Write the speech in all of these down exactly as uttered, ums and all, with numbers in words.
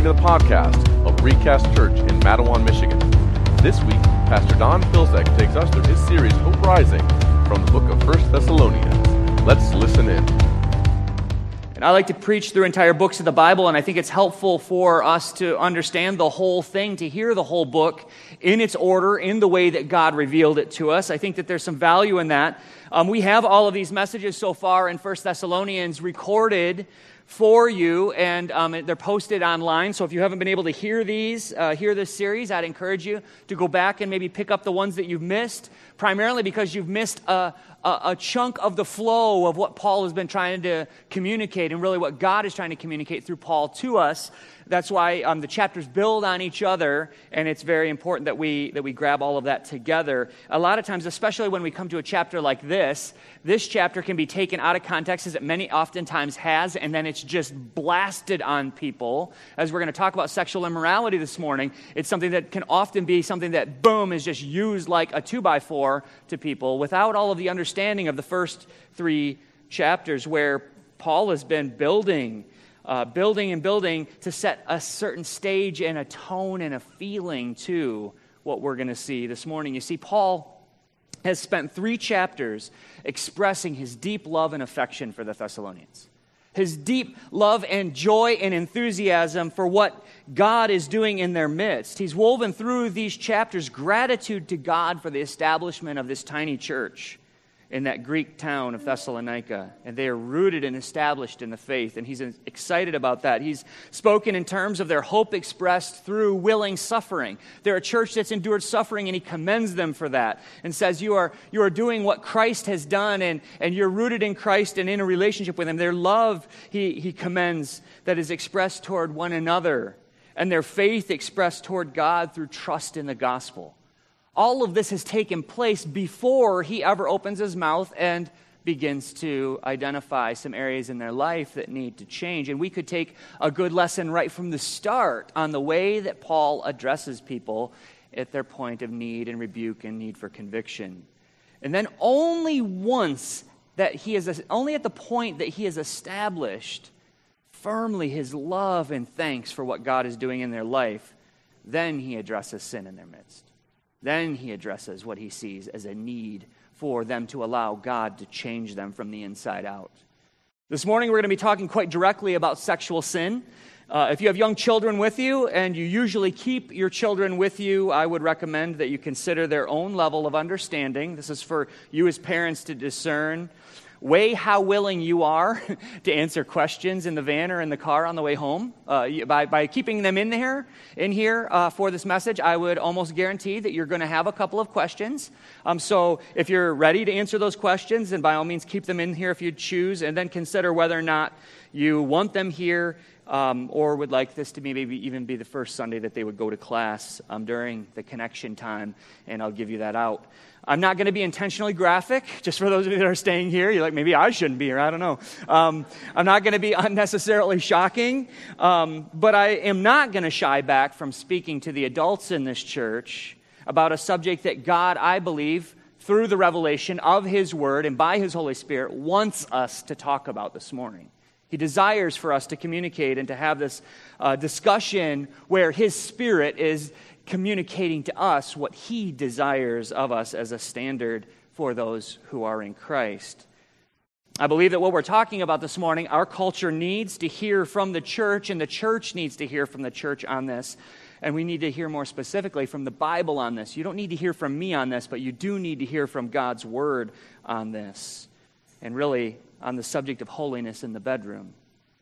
listening to the podcast of Recast Church in Mattawan, Michigan. This week, Pastor Don Filzek takes us through his series, Hope Rising, from the book of First Thessalonians. Let's listen in. And I like to preach through entire books of the Bible, and I think it's helpful for us to understand the whole thing, to hear the whole book in its order, in the way that God revealed it to us. I think that there's some value in that. Um, we have all of these messages so far in First Thessalonians recorded for you, and um, they're posted online. So if you haven't been able to hear these, uh, hear this series, I'd encourage you to go back and maybe pick up the ones that you've missed, primarily because you've missed a, a, a chunk of the flow of what Paul has been trying to communicate, and really what God is trying to communicate through Paul to us. That's why um, the chapters build on each other, and it's very important that we that we grab all of that together. A lot of times, especially when we come to a chapter like this, this chapter can be taken out of context, as it many oftentimes has, and then it's just blasted on people. As we're going to talk about sexual immorality this morning, it's something that can often be something that, boom, is just used like a two-by-four to people without all of the understanding of the first three chapters where Paul has been building Uh, building and building to set a certain stage and a tone and a feeling to what we're going to see this morning. You see, Paul has spent three chapters expressing his deep love and affection for the Thessalonians. His deep love and joy and enthusiasm for what God is doing in their midst. He's woven through these chapters gratitude to God for the establishment of this tiny church in that Greek town of Thessalonica, and they are rooted and established in the faith, and he's excited about that. He's spoken in terms of their hope expressed through willing suffering. They're a church that's endured suffering, and he commends them for that, and says, you are you are doing what Christ has done, and, and you're rooted in Christ and in a relationship with him. Their love, he, he commends, that is expressed toward one another, and their faith expressed toward God through trust in the gospel. All of this has taken place before he ever opens his mouth and begins to identify some areas in their life that need to change. And we could take a good lesson right from the start on the way that Paul addresses people at their point of need and rebuke and need for conviction. And then only once that he is, only at the point that he has established firmly his love and thanks for what God is doing in their life, then he addresses sin in their midst. Then he addresses what he sees as a need for them to allow God to change them from the inside out. This morning we're going to be talking quite directly about sexual sin. Uh, if you have young children with you, and you usually keep your children with you, I would recommend that you consider their own level of understanding. This is for you as parents to discern. Weigh how willing you are to answer questions in the van or in the car on the way home. Uh, by, by keeping them in here, in here uh, for this message, I would almost guarantee that you're going to have a couple of questions. Um, so if you're ready to answer those questions, then by all means keep them in here if you choose, and then consider whether or not you want them here um, or would like this to be maybe even be the first Sunday that they would go to class um, during the connection time, and I'll give you that out. I'm not going to be intentionally graphic, just for those of you that are staying here. You're like, maybe I shouldn't be here, I don't know. Um, I'm not going to be unnecessarily shocking, um, but I am not going to shy back from speaking to the adults in this church about a subject that God, I believe, through the revelation of his word and by his Holy Spirit, wants us to talk about this morning. He desires for us to communicate and to have this uh, discussion where his Spirit is communicating to us what he desires of us as a standard for those who are in Christ. I believe that what we're talking about this morning, our culture needs to hear from the church, and the church needs to hear from the church on this. And we need to hear more specifically from the Bible on this. You don't need to hear from me on this, but you do need to hear from God's word on this. And really, on the subject of holiness in the bedroom.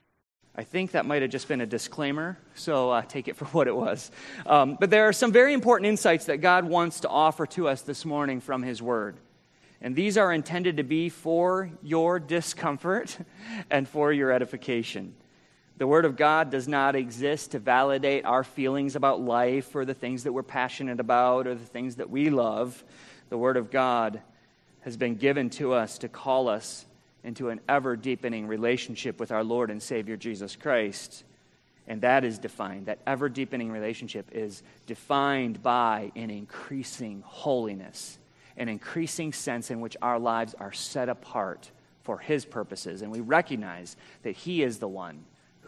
I think that might have just been a disclaimer, so uh, take it for what it was. Um, but there are some very important insights that God wants to offer to us this morning from his word. And these are intended to be for your discomfort and for your edification. The word of God does not exist to validate our feelings about life or the things that we're passionate about or the things that we love. The word of God has been given to us to call us into an ever-deepening relationship with our Lord and Savior Jesus Christ. And that is defined, that ever-deepening relationship is defined by an increasing holiness, an increasing sense in which our lives are set apart for his purposes. And we recognize that he is the one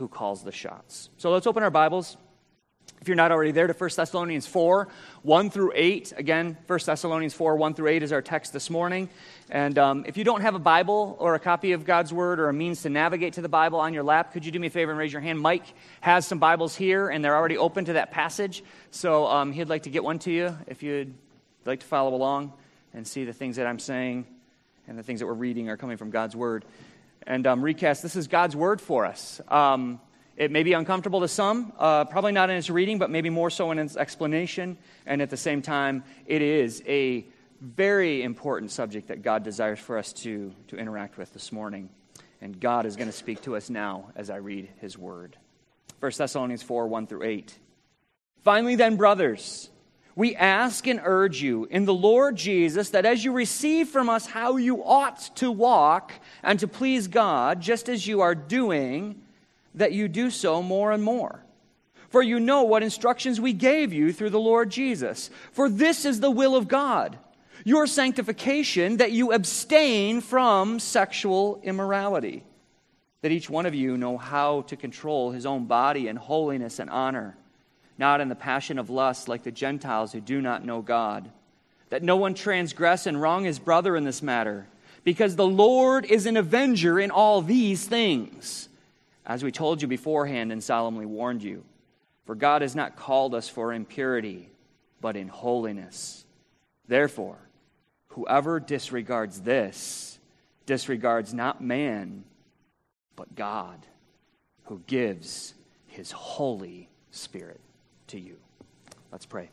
who calls the shots. So let's open our Bibles. If you're not already there, to First Thessalonians four, one through eight. Again, First Thessalonians four, one through eight is our text this morning. And um, if you don't have a Bible or a copy of God's Word or a means to navigate to the Bible on your lap, could you do me a favor and raise your hand? Mike has some Bibles here, and they're already open to that passage. So um, he'd like to get one to you if you'd like to follow along and see the things that I'm saying and the things that we're reading are coming from God's Word. And um, recast, this is God's Word for us. Um It may be uncomfortable to some, uh, probably not in its reading, but maybe more so in its explanation. And at the same time, it is a very important subject that God desires for us to, to interact with this morning. And God is going to speak to us now as I read His Word. First Thessalonians four, one through eight. Finally then, brothers, we ask and urge you in the Lord Jesus that as you receive from us how you ought to walk and to please God, just as you are doing, that you do so more and more. For you know what instructions we gave you through the Lord Jesus. For this is the will of God, your sanctification, that you abstain from sexual immorality, that each one of you know how to control his own body in holiness and honor, not in the passion of lust like the Gentiles who do not know God, that no one transgress and wrong his brother in this matter, because the Lord is an avenger in all these things, as we told you beforehand and solemnly warned you. For God has not called us for impurity, but in holiness. Therefore, whoever disregards this, disregards not man, but God, who gives His Holy Spirit to you. Let's pray.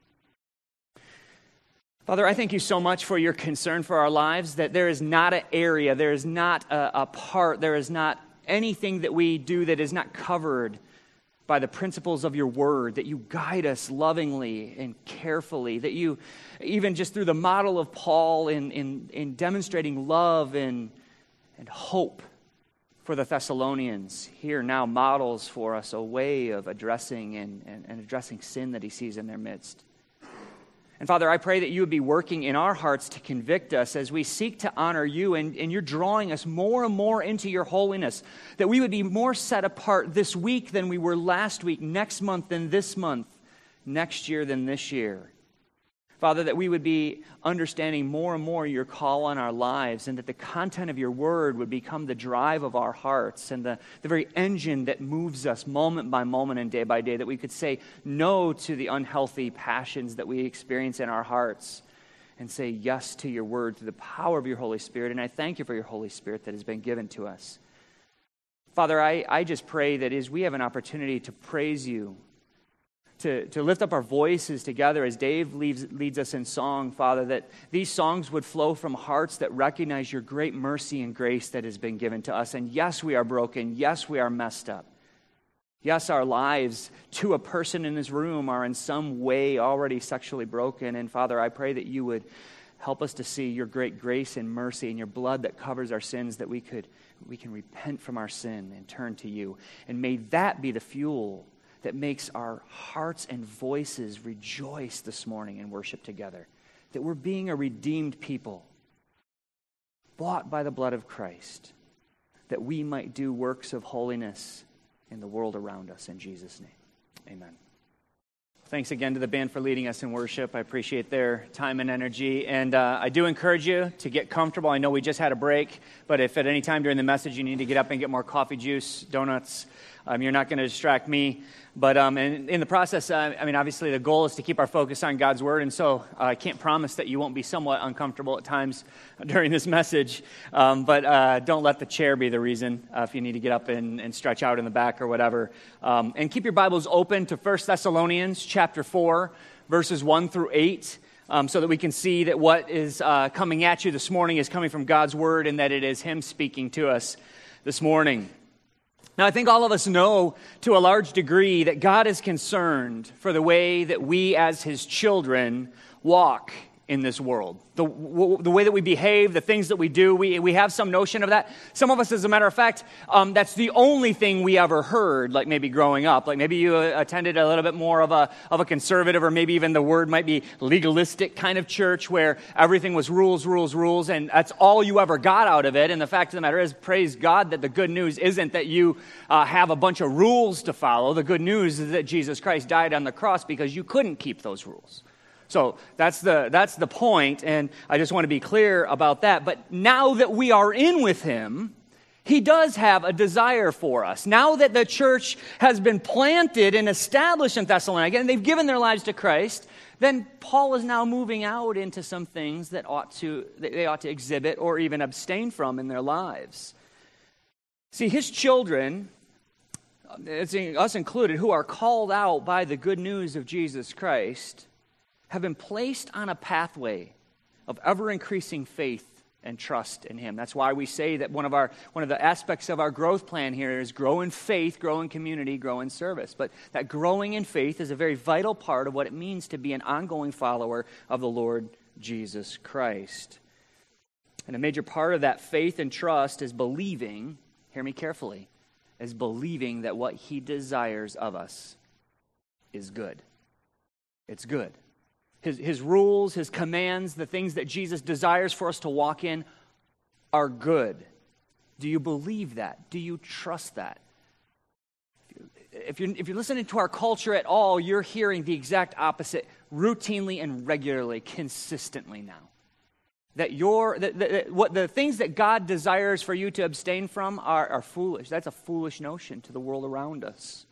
Father, I thank you so much for your concern for our lives, that there is not an area, there is not a, a part, there is not anything that we do that is not covered by the principles of your word, that you guide us lovingly and carefully, that you, even just through the model of Paul in, in, in demonstrating love and, and hope for the Thessalonians, here now models for us a way of addressing and, and, and addressing sin that he sees in their midst. And Father, I pray that you would be working in our hearts to convict us as we seek to honor you, and, and you're drawing us more and more into your holiness, that we would be more set apart this week than we were last week, next month than this month, next year than this year. Father, that we would be understanding more and more your call on our lives, and that the content of your word would become the drive of our hearts and the, the very engine that moves us moment by moment and day by day, that we could say no to the unhealthy passions that we experience in our hearts and say yes to your word through the power of your Holy Spirit. And I thank you for your Holy Spirit that has been given to us. Father, I, I just pray that as we have an opportunity to praise you, To, to lift up our voices together as Dave leads, leads us in song, Father, that these songs would flow from hearts that recognize your great mercy and grace that has been given to us. And yes, we are broken. Yes, we are messed up. Yes, our lives to a person in this room are in some way already sexually broken. And Father, I pray that you would help us to see your great grace and mercy and your blood that covers our sins, that we could we can repent from our sin and turn to you. And may that be the fuel that makes our hearts and voices rejoice this morning and worship together. That we're being a redeemed people, bought by the blood of Christ, that we might do works of holiness in the world around us. In Jesus' name, amen. Thanks again to the band for leading us in worship. I appreciate their time and energy. And uh, I do encourage you to get comfortable. I know we just had a break, but if at any time during the message you need to get up and get more coffee, juice, donuts, um, you're not going to distract me. But um, in, in the process, uh, I mean, obviously the goal is to keep our focus on God's Word, and so uh, I can't promise that you won't be somewhat uncomfortable at times during this message, um, but uh, don't let the chair be the reason uh, if you need to get up and, and stretch out in the back or whatever. Um, and keep your Bibles open to First Thessalonians chapter four, verses one through eight, um, so that we can see that what is uh, coming at you this morning is coming from God's Word, and that it is Him speaking to us this morning. Now, I think all of us know to a large degree that God is concerned for the way that we as His children walk in this world. The, w- the way that we behave, the things that we do, we, we have some notion of that. Some of us, as a matter of fact, um, that's the only thing we ever heard, like maybe growing up. Like maybe you uh, attended a little bit more of a, of a conservative, or maybe even the word might be legalistic kind of church where everything was rules, rules, rules, and that's all you ever got out of it. And the fact of the matter is, praise God that the good news isn't that you uh, have a bunch of rules to follow. The good news is that Jesus Christ died on the cross because you couldn't keep those rules. So that's the that's the point, and I just want to be clear about that. But now that we are in with him, he does have a desire for us. Now that the church has been planted and established in Thessalonica, and they've given their lives to Christ, then Paul is now moving out into some things that ought to that they ought to exhibit or even abstain from in their lives. See, his children, it's us included, who are called out by the good news of Jesus Christ, have been placed on a pathway of ever-increasing faith and trust in him. That's why we say that one of our one of the aspects of our growth plan here is grow in faith, grow in community, grow in service. But that growing in faith is a very vital part of what it means to be an ongoing follower of the Lord Jesus Christ. And a major part of that faith and trust is believing, hear me carefully, is believing that what he desires of us is good. It's good. His, his rules, his commands, the things that Jesus desires for us to walk in are good. Do you believe that? Do you trust that? If you're, if you're listening to our culture at all, you're hearing the exact opposite routinely and regularly, consistently now. That your that, that, what the things that God desires for you to abstain from are, are foolish. That's a foolish notion to the world around us.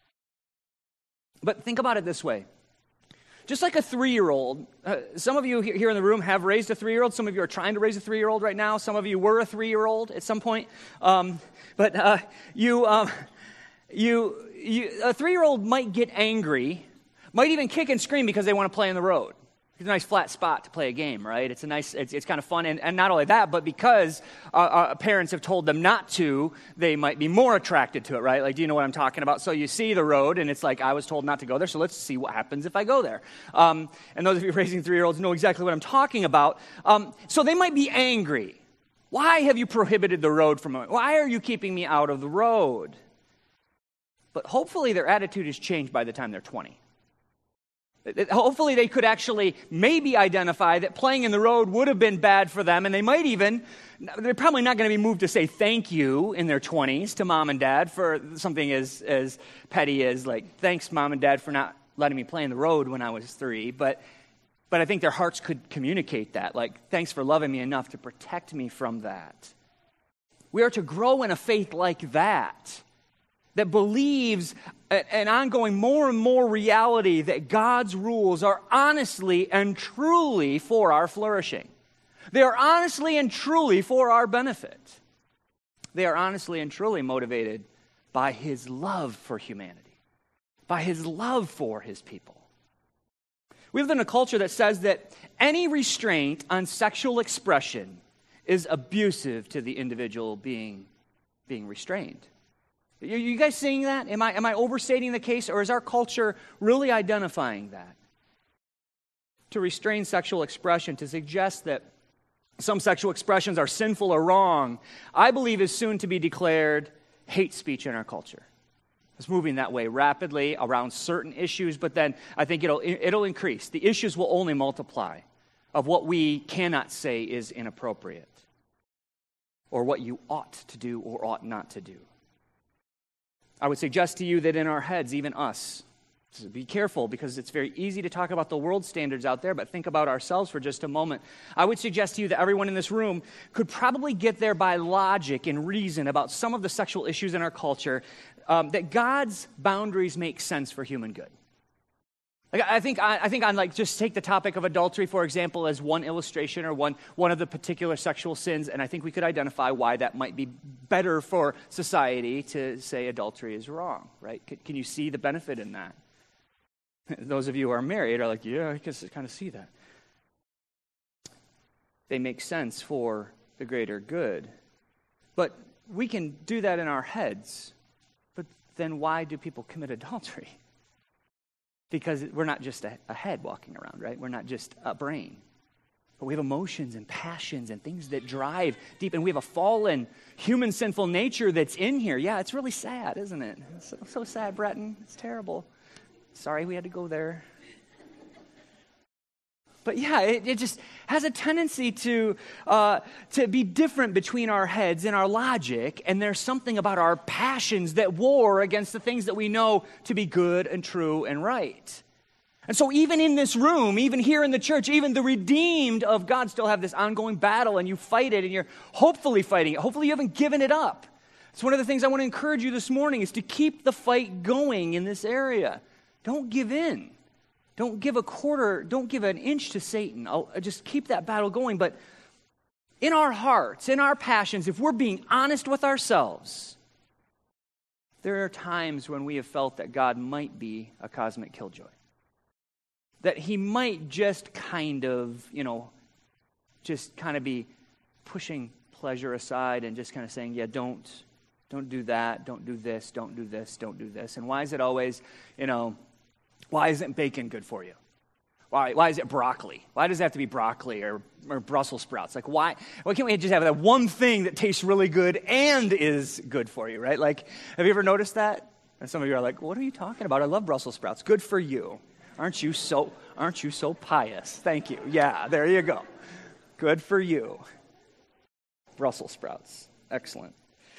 But think about it this way. Just like a three-year-old, uh, some of you here in the room have raised a three-year-old. Some of you are trying to raise a three-year-old right now. Some of you were a three-year-old at some point. Um, but uh, you, um, you, you, a three-year-old might get angry, might even kick and scream because they want to play in the road. It's a nice flat spot to play a game, right? It's a nice, it's, it's kind of fun, and, and not only that, but because uh, uh, parents have told them not to, they might be more attracted to it, right? Like, do you know what I'm talking about? So you see the road, and it's like, I was told not to go there, so let's see what happens if I go there. Um, and those of you raising three-year-olds know exactly what I'm talking about. Um, so they might be angry. Why have you prohibited the road from me? Why are you keeping me out of the road? But hopefully their attitude is changed by the time they're twenty. Hopefully they could actually maybe identify that playing in the road would have been bad for them, and they might even, they're probably not going to be moved to say thank you in their twenties to mom and dad for something as, as petty as like, thanks mom and dad for not letting me play in the road when I was three, but but I think their hearts could communicate that, like, thanks for loving me enough to protect me from that. We are to grow in a faith like that, that believes an ongoing more and more reality that God's rules are honestly and truly for our flourishing. They are honestly and truly for our benefit. They are honestly and truly motivated by his love for humanity, by his love for his people. We live in a culture that says that any restraint on sexual expression is abusive to the individual being, being restrained. Are you guys seeing that? Am I, am I overstating the case, or is our culture really identifying that? To restrain sexual expression, to suggest that some sexual expressions are sinful or wrong, I believe is soon to be declared hate speech in our culture. It's moving that way rapidly around certain issues, but then I think it'll it'll increase. The issues will only multiply of what we cannot say is inappropriate, or what you ought to do or ought not to do. I would suggest to you that in our heads, even us, so be careful because it's very easy to talk about the world standards out there, but think about ourselves for just a moment. I would suggest to you that everyone in this room could probably get there by logic and reason about some of the sexual issues in our culture, um, that God's boundaries make sense for human good. Like, I think I, I think on like just take the topic of adultery, for example, as one illustration or one one of the particular sexual sins, and I think we could identify why that might be better for society to say adultery is wrong, right? Can, can you see the benefit in that? Those of you who are married are like, yeah, I guess I kind of see that. They make sense for the greater good. But we can do that in our heads, but then why do people commit adultery? Because we're not just a, a head walking around, right? We're not just a brain. But we have emotions and passions and things that drive deep, and we have a fallen human sinful nature that's in here. Yeah, it's really sad, isn't it? It's so, so sad, Breton. It's terrible. Sorry we had to go there. But yeah, it, it just has a tendency to uh, to be different between our heads and our logic, and there's something about our passions that war against the things that we know to be good and true and right. And so even in this room, even here in the church, even the redeemed of God still have this ongoing battle, and you fight it, and you're hopefully fighting it. Hopefully you haven't given it up. It's one of the things I want to encourage you this morning is to keep the fight going in this area. Don't give in. Don't give a quarter, don't give an inch to Satan. I'll, just keep that battle going. But in our hearts, in our passions, if we're being honest with ourselves, there are times when we have felt that God might be a cosmic killjoy. That he might just kind of, you know, just kind of be pushing pleasure aside and just kind of saying, yeah, don't, don't do that, don't do this, don't do this, don't do this. And why is it always, you know, why isn't bacon good for you? Why, why is it broccoli? Why does it have to be broccoli or, or Brussels sprouts? Like, why, why can't we just have that one thing that tastes really good and is good for you, right? Like, have you ever noticed that? And some of you are like, what are you talking about? I love Brussels sprouts. Good for you. Aren't you so, aren't you so pious? Thank you. Yeah, there you go. Good for you. Brussels sprouts. Excellent.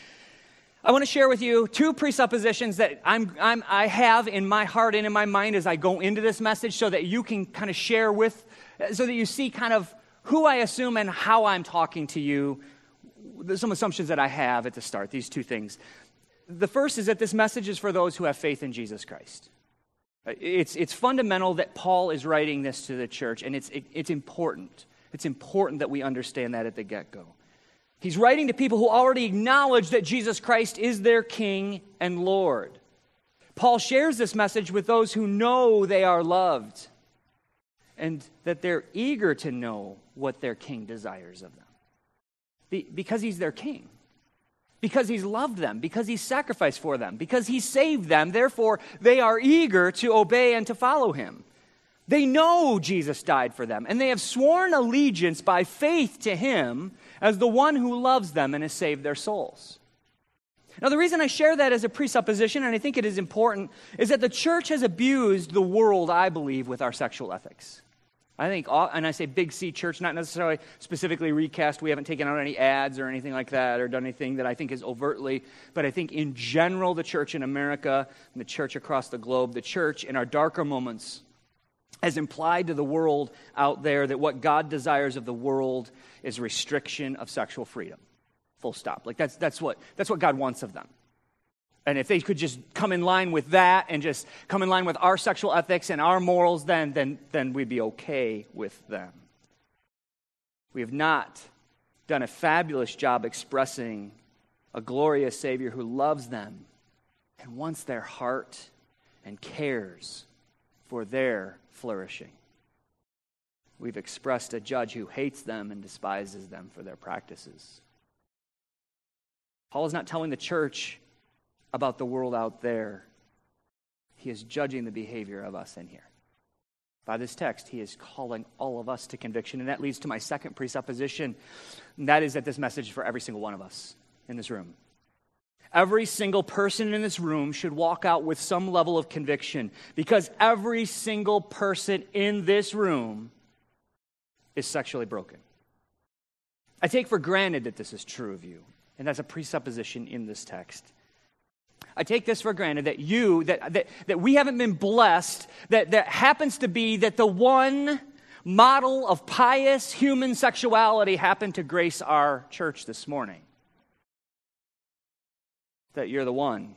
I want to share with you two presuppositions that I'm, I'm, I have in my heart and in my mind as I go into this message so that you can kind of share with, so that you see kind of who I assume and how I'm talking to you. There's some assumptions that I have at the start, these two things. The first is that this message is for those who have faith in Jesus Christ. It's, it's fundamental that Paul is writing this to the church, and it's, it, it's important. It's important that we understand that at the get-go. He's writing to people who already acknowledge that Jesus Christ is their King and Lord. Paul shares this message with those who know they are loved and that they're eager to know what their King desires of them. Be, because he's their King. Because he's loved them. Because he's sacrificed for them. Because he saved them. Therefore, they are eager to obey and to follow him. They know Jesus died for them, and they have sworn allegiance by faith to him as the one who loves them and has saved their souls. Now, the reason I share that as a presupposition, and I think it is important, is that the church has abused the world, I believe, with our sexual ethics. I think, all, and I say Big C Church, not necessarily specifically Recast. We haven't taken out any ads or anything like that or done anything that I think is overtly, but I think in general, the church in America and the church across the globe, the church in our darker moments has implied to the world out there that what God desires of the world is restriction of sexual freedom. Full stop. Like that's that's what that's what God wants of them. And if they could just come in line with that and just come in line with our sexual ethics and our morals, then then then we'd be okay with them. We have not done a fabulous job expressing a glorious Savior who loves them and wants their heart and cares for their flourishing. We've expressed a judge who hates them and despises them for their practices. Paul is not telling the church about the world out there. He is judging the behavior of us in here. By this text, he is calling all of us to conviction, and that leads to my second presupposition, and that is that this message is for every single one of us in this room. Every single person in this room should walk out with some level of conviction because every single person in this room is sexually broken. I take for granted that this is true of you, and that's a presupposition in this text. I take this for granted that you, that, that, that we haven't been blessed, that, that happens to be that the one model of pious human sexuality happened to grace our church this morning. That you're the one.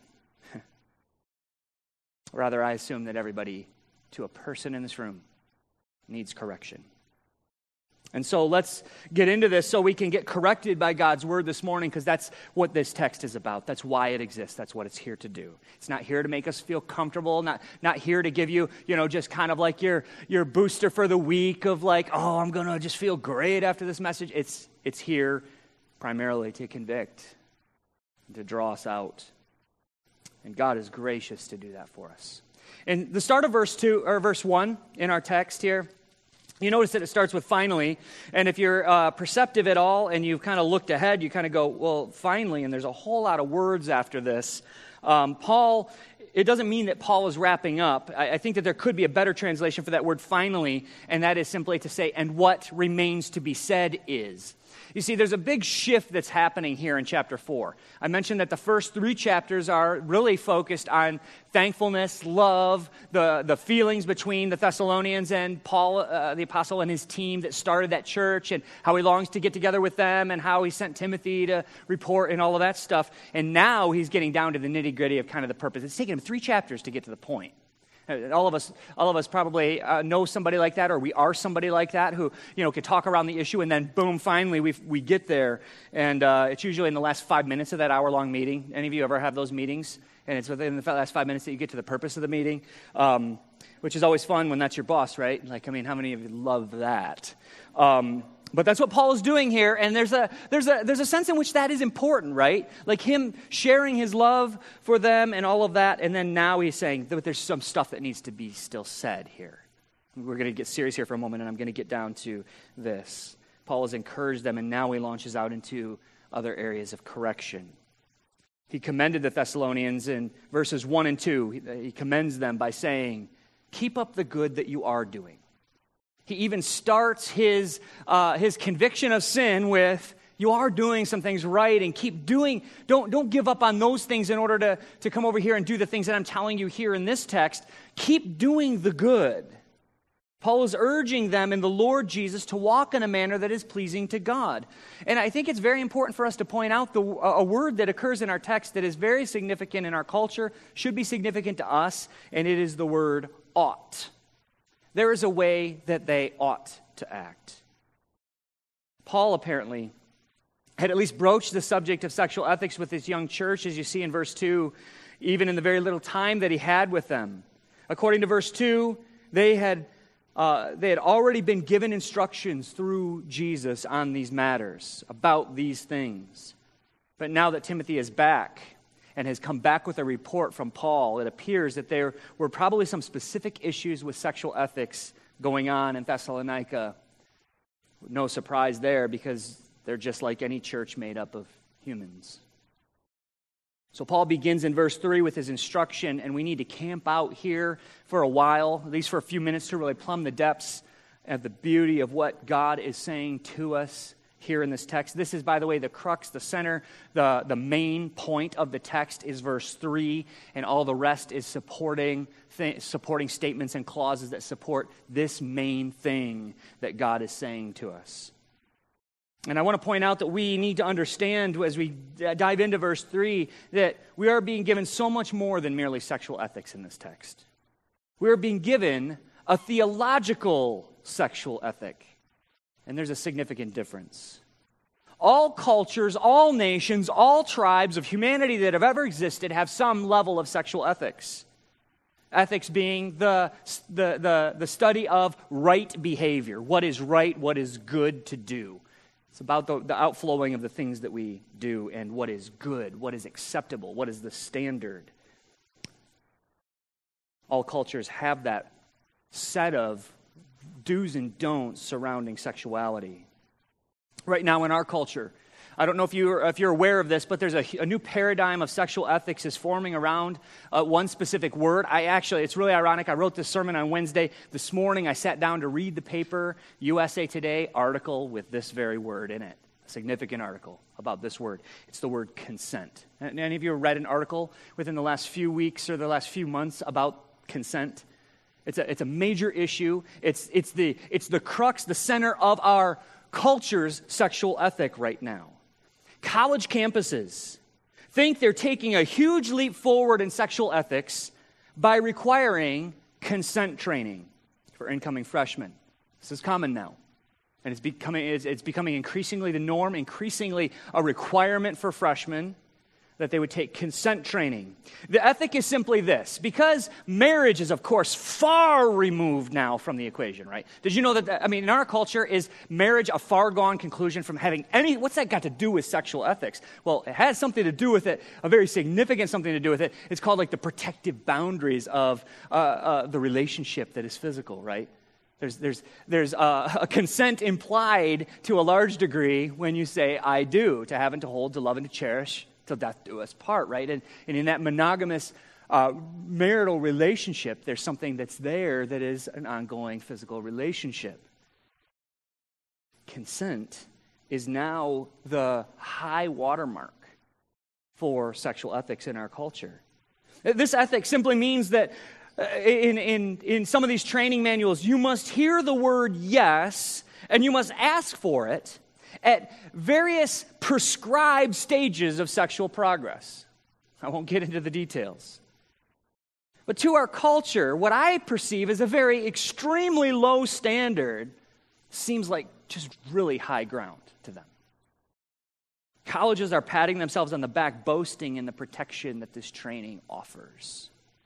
Rather, I assume that everybody, to a person in this room, needs correction. And so let's get into this so we can get corrected by God's word this morning, because that's what this text is about. That's why it exists. That's what it's here to do. It's not here to make us feel comfortable, not, not here to give you, you know, just kind of like your, your booster for the week of like, oh, I'm going to just feel great after this message. It's, it's here primarily to convict, to draw us out. And God is gracious to do that for us. In the start of verse two or verse one in our text here, You notice that it starts with finally, and if you're uh, perceptive at all and you've kind of looked ahead, you kind of go, well, finally, and there's a whole lot of words after this. Um, Paul, it doesn't mean that Paul is wrapping up. I, I think that there could be a better translation for that word finally, and that is simply to say, and what remains to be said is. You see, there's a big shift that's happening here in chapter four. I mentioned that the first three chapters are really focused on thankfulness, love, the, the feelings between the Thessalonians and Paul, uh, the apostle, and his team that started that church, and how he longs to get together with them, and how he sent Timothy to report and all of that stuff. And now he's getting down to the nitty-gritty of kind of the purpose. It's taken him three chapters to get to the point. All of us, all of us probably uh, know somebody like that, or we are somebody like that who, you know, could talk around the issue, and then boom, finally we we get there, and uh, it's usually in the last five minutes of that hour-long meeting. Any of you ever have those meetings? And it's within the last five minutes that you get to the purpose of the meeting, um, which is always fun when that's your boss, right? Like, I mean, how many of you love that? Um, But that's what Paul is doing here, and there's a there's a there's a sense in which that is important, right? Like him sharing his love for them and all of that, and then now he's saying that there's some stuff that needs to be still said here. We're going to get serious here for a moment, and I'm going to get down to this. Paul has encouraged them, and now he launches out into other areas of correction. He commended the Thessalonians in verses one and two. He, he commends them by saying, "Keep up the good that you are doing." He even starts his uh, his conviction of sin with, you are doing some things right, and keep doing, don't, don't give up on those things in order to, to come over here and do the things that I'm telling you here in this text. Keep doing the good. Paul is urging them in the Lord Jesus to walk in a manner that is pleasing to God. And I think it's very important for us to point out the, a word that occurs in our text that is very significant in our culture, should be significant to us, and it is the word ought. There is a way that they ought to act. Paul apparently had at least broached the subject of sexual ethics with his young church, as you see in verse two, even in the very little time that he had with them. According to verse two, they had, uh, they had already been given instructions through Jesus on these matters, about these things. But now that Timothy is back, and has come back with a report from Paul, it appears that there were probably some specific issues with sexual ethics going on in Thessalonica. No surprise there, because they're just like any church made up of humans. So Paul begins in verse three with his instruction, and we need to camp out here for a while, at least for a few minutes, to really plumb the depths of the beauty of what God is saying to us here in this text. This is, by the way, the crux, the center, the, the main point of the text is verse three, and all the rest is supporting th- supporting statements and clauses that support this main thing that God is saying to us. And I want to point out that we need to understand, as we dive into verse three, that we are being given so much more than merely sexual ethics in this text. We are being given a theological sexual ethic. And there's a significant difference. All cultures, all nations, all tribes of humanity that have ever existed have some level of sexual ethics. Ethics being the, the, the, the study of right behavior. What is right, what is good to do. It's about the, the outflowing of the things that we do and what is good, what is acceptable, what is the standard. All cultures have that set of do's and don'ts surrounding sexuality. Right now in our culture, I don't know if you're, if you're aware of this, but there's a, a new paradigm of sexual ethics is forming around uh, one specific word. I actually, it's really ironic. I wrote this sermon on Wednesday. This morning I sat down to read the paper, U S A Today article with this very word in it. A significant article about this word. It's the word consent. Any of you have read an article within the last few weeks or the last few months about consent? It's a, it's a major issue. It's, it's, the, it's the crux, the center of our culture's sexual ethic right now. College campuses think they're taking a huge leap forward in sexual ethics by requiring consent training for incoming freshmen. This is common now. And it's becoming, it's, it's becoming increasingly the norm, increasingly a requirement for freshmen, that they would take consent training. The ethic is simply this: because marriage is, of course, far removed now from the equation, right? Did you know that, I mean, in our culture, is marriage a far gone conclusion from having any, what's that got to do with sexual ethics? Well, it has something to do with it, a very significant something to do with it. It's called like the protective boundaries of uh, uh, the relationship that is physical, right? There's, there's, there's a, a consent implied to a large degree when you say, I do, to have and to hold, to love and to cherish, till death do us part, right? And, and in that monogamous uh, marital relationship, there's something that's there that is an ongoing physical relationship. Consent is now the high watermark for sexual ethics in our culture. This ethic simply means that uh, in, in, in some of these training manuals, you must hear the word yes, and you must ask for it at various prescribed stages of sexual progress. I won't get into the details. But to our culture, what I perceive as a very extremely low standard seems like just really high ground to them. Colleges are patting themselves on the back, boasting in the protection that this training offers.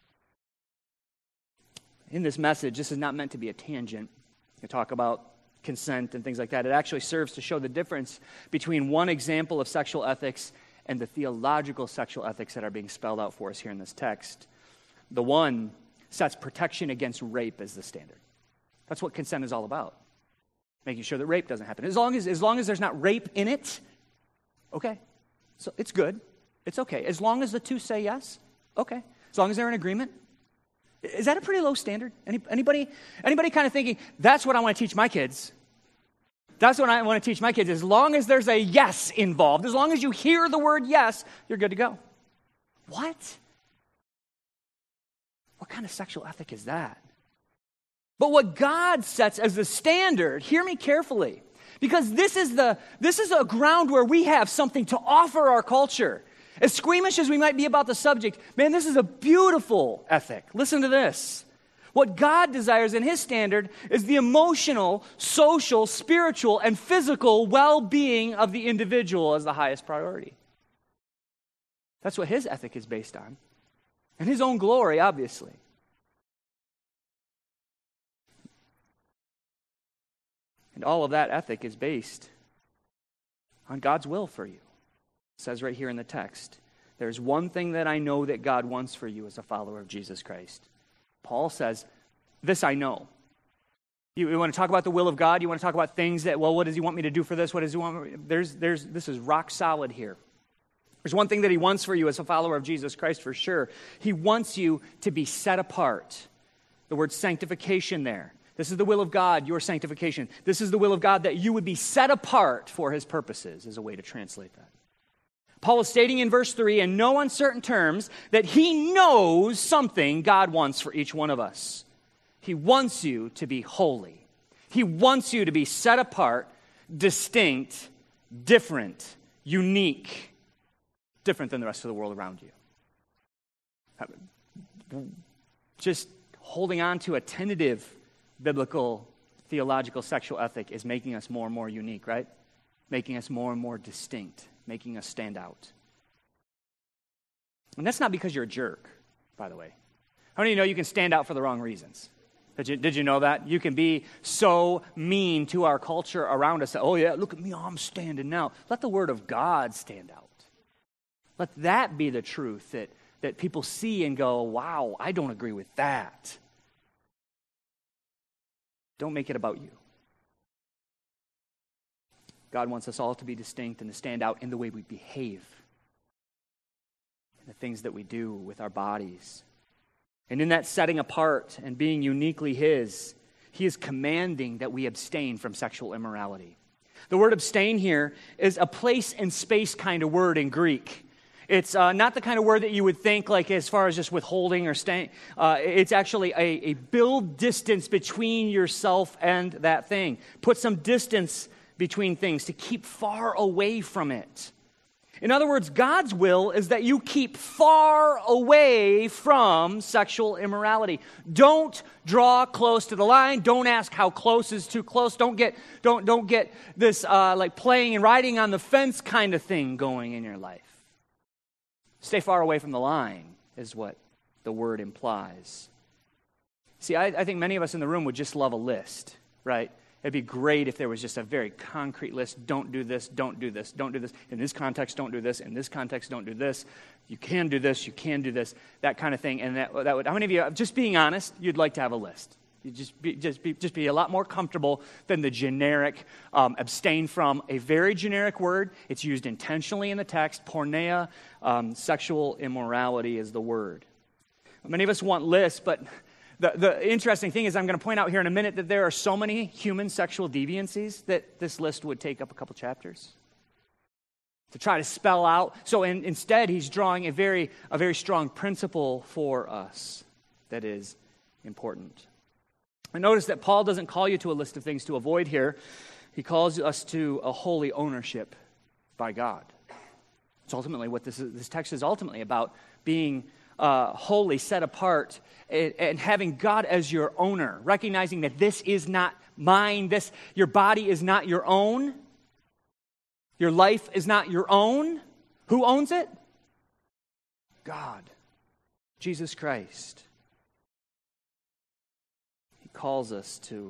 In this message, this is not meant to be a tangent to talk about consent and things like that. It actually serves to show the difference between one example of sexual ethics and the theological sexual ethics that are being spelled out for us here in this text. The one sets protection against rape as the standard. That's what consent is all about. Making sure that rape doesn't happen. As long as, as long as there's not rape in it, okay. So it's good. It's okay. As long as the two say yes, okay. As long as they're in agreement. Is that a pretty low standard? Any, anybody, anybody kind of thinking, that's what I want to teach my kids. That's what I want to teach my kids. As long as there's a yes involved, as long as you hear the word yes, you're good to go. What? What kind of sexual ethic is that? But what God sets as the standard, hear me carefully, because this is the this is a ground where we have something to offer our culture. As squeamish as we might be about the subject, man, this is a beautiful ethic. Listen to this. What God desires in his standard is the emotional, social, spiritual, and physical well-being of the individual as the highest priority. That's what his ethic is based on. And his own glory, obviously. And all of that ethic is based on God's will for you. It says right here in the text, there's one thing that I know that God wants for you as a follower of Jesus Christ. Paul says, this I know. You, you want to talk about the will of God? You want to talk about things that, well, what does he want me to do for this? What does he want me, there's, there's, this is rock solid here. There's one thing that he wants for you as a follower of Jesus Christ for sure. He wants you to be set apart. The word sanctification there. This is the will of God, your sanctification. This is the will of God that you would be set apart for his purposes, is a way to translate that. Paul is stating in verse three, in no uncertain terms, that he knows something God wants for each one of us. He wants you to be holy. He wants you to be set apart, distinct, different, unique, different than the rest of the world around you. Just holding on to a tentative biblical, theological, sexual ethic is making us more and more unique, right? Making us more and more distinct, making us stand out. And that's not because you're a jerk, by the way. How many of you know you can stand out for the wrong reasons? Did you, did you know that? You can be so mean to our culture around us that, oh yeah, look at me, I'm standing out. Let the word of God stand out. Let that be the truth that, that people see and go, wow, I don't agree with that. Don't make it about you. God wants us all to be distinct and to stand out in the way we behave, in the things that we do with our bodies. And in that setting apart and being uniquely his, he is commanding that we abstain from sexual immorality. The word abstain here is a place and space kind of word in Greek. It's uh, not the kind of word that you would think like as far as just withholding or staying. Uh, it's actually a, a build distance between yourself and that thing. Put some distance between things to keep far away from it. In other words, God's will is that you keep far away from sexual immorality. Don't draw close to the line. Don't ask how close is too close. Don't get don't don't get this uh, like playing and riding on the fence kind of thing going in your life. Stay far away from the line is what the word implies. See, I, I think many of us in the room would just love a list, right? It'd be great if there was just a very concrete list. Don't do this, don't do this, don't do this. In this context, don't do this. In this context, don't do this. You can do this, you can do this, that kind of thing. And that, that would, how many of you, just being honest, you'd like to have a list? You just be, just be, just be a lot more comfortable than the generic um, abstain from. A very generic word. It's used intentionally in the text. Porneia, um, sexual immorality is the word. Many of us want lists, but the, the interesting thing is I'm going to point out here in a minute that there are so many human sexual deviancies that this list would take up a couple chapters to try to spell out. So in, instead, he's drawing a very, a very strong principle for us that is important. And notice that Paul doesn't call you to a list of things to avoid here. He calls us to a holy ownership by God. It's ultimately what this is, this text is ultimately about, being uh, holy, set apart, and, and having God as your owner, recognizing that this is not mine, this your body is not your own, your life is not your own. Who owns it? God, Jesus Christ. Calls us to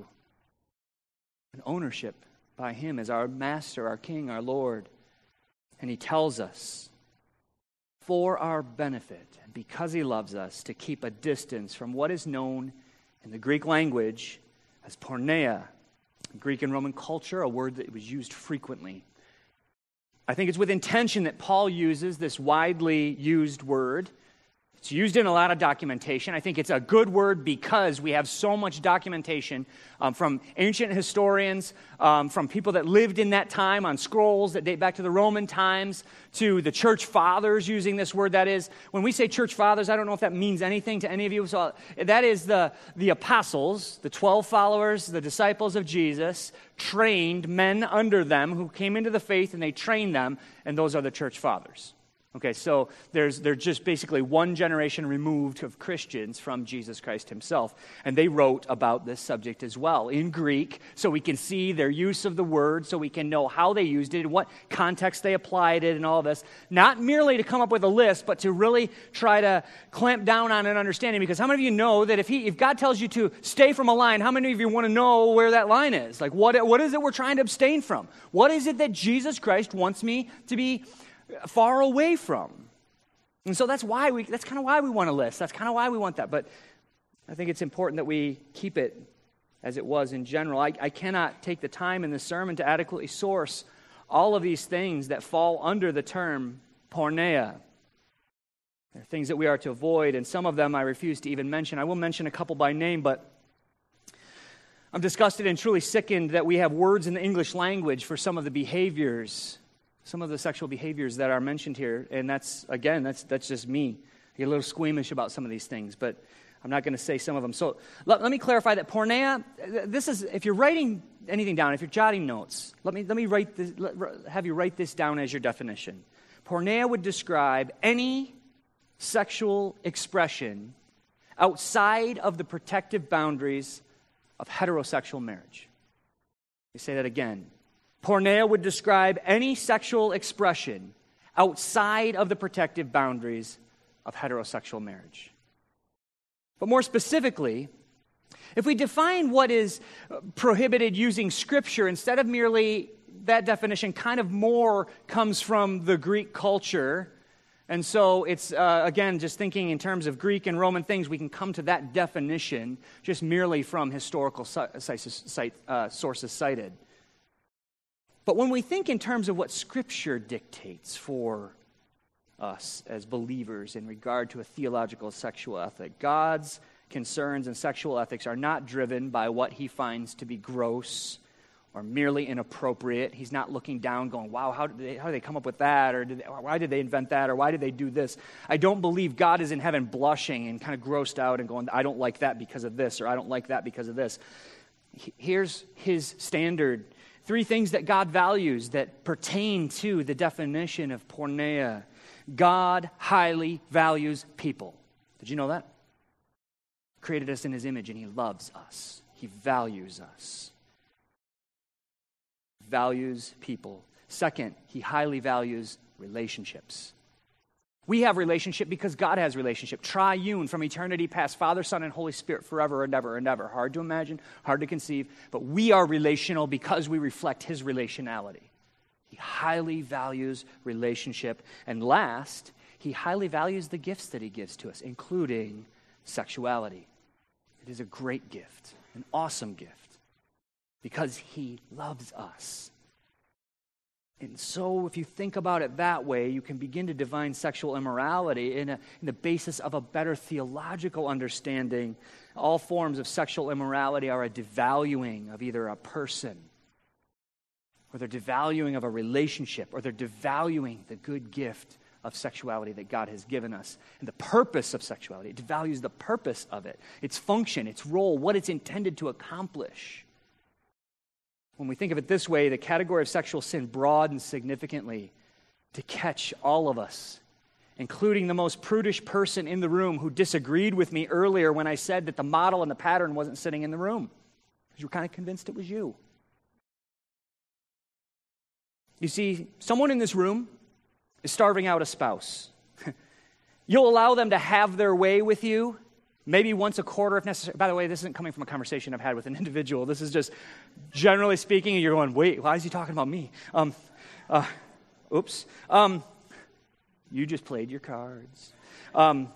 an ownership by him as our master, our king, our Lord. And he tells us for our benefit, and because he loves us, to keep a distance from what is known in the Greek language as porneia. In Greek and Roman culture, a word that was used frequently. I think it's with intention that Paul uses this widely used word. It's used in a lot of documentation. I think it's a good word because we have so much documentation um, from ancient historians, um, from people that lived in that time on scrolls that date back to the Roman times, to the church fathers using this word. That is, when we say church fathers, I don't know if that means anything to any of you. So that is the, the apostles, the twelve followers, the disciples of Jesus, trained men under them who came into the faith and they trained them, and those are the church fathers. Okay, so there's they're just basically one generation removed of Christians from Jesus Christ himself. And they wrote about this subject as well in Greek, so we can see their use of the word, so we can know how they used it, and what context they applied it, and all this. Not merely to come up with a list, but to really try to clamp down on an understanding. Because how many of you know that if he, if God tells you to stay from a line, how many of you want to know where that line is? Like, what what is it we're trying to abstain from? What is it that Jesus Christ wants me to be far away from? And so that's why we that's kind of why we want a list. That's kind of why we want that. But I think it's important that we keep it as it was in general. I, I cannot take the time in this sermon to adequately source all of these things that fall under the term porneia. There are things that we are to avoid, and some of them I refuse to even mention. I will mention a couple by name, but I'm disgusted and truly sickened that we have words in the English language for some of the behaviors Some of the sexual behaviors that are mentioned here, and that's, again, that's that's just me. I get a little squeamish about some of these things, but I'm not going to say some of them. So let, let me clarify that porneia, this is, if you're writing anything down, if you're jotting notes, let me let me write this, let, have you write this down as your definition. Porneia would describe any sexual expression outside of the protective boundaries of heterosexual marriage. Let me say that again. Porneia would describe any sexual expression outside of the protective boundaries of heterosexual marriage. But more specifically, if we define what is prohibited using Scripture, instead of merely that definition, kind of more comes from the Greek culture. And so it's, uh, again, just thinking in terms of Greek and Roman things, we can come to that definition just merely from historical uh, sources cited. But when we think in terms of what Scripture dictates for us as believers in regard to a theological sexual ethic, God's concerns and sexual ethics are not driven by what he finds to be gross or merely inappropriate. He's not looking down going, wow, how did they, how did they come up with that? Or did they, why did they invent that? Or why did they do this? I don't believe God is in heaven blushing and kind of grossed out and going, I don't like that because of this, or I don't like that because of this. Here's his standard. Three things that God values that pertain to the definition of porneia. God highly values people. Did you know that? He created us in his image and he loves us. He values us. Values people. Second, he highly values relationships. We have relationship because God has relationship. Triune from eternity past, Father, Son, and Holy Spirit forever and ever and ever. Hard to imagine, hard to conceive, but we are relational because we reflect his relationality. He highly values relationship. And last, he highly values the gifts that he gives to us, including sexuality. It is a great gift. an awesome gift, because he loves us. And so if you think about it that way, you can begin to define sexual immorality in, a, in the basis of a better theological understanding. All forms of sexual immorality are a devaluing of either a person, or they're devaluing of a relationship, or they're devaluing the good gift of sexuality that God has given us. And the purpose of sexuality, it devalues the purpose of it, its function, its role, what it's intended to accomplish. When we think of it this way, the category of sexual sin broadens significantly to catch all of us, including the most prudish person in the room who disagreed with me earlier when I said that the model and the pattern wasn't sitting in the room, because you were kind of convinced it was you. You see, someone in this room is starving out a spouse. You'll allow them to have their way with you, maybe once a quarter if necessary. By the way, this isn't coming from a conversation I've had with an individual. This is just generally speaking, and you're going, wait, why is he talking about me? Um, uh, oops. Um, you just played your cards. Um,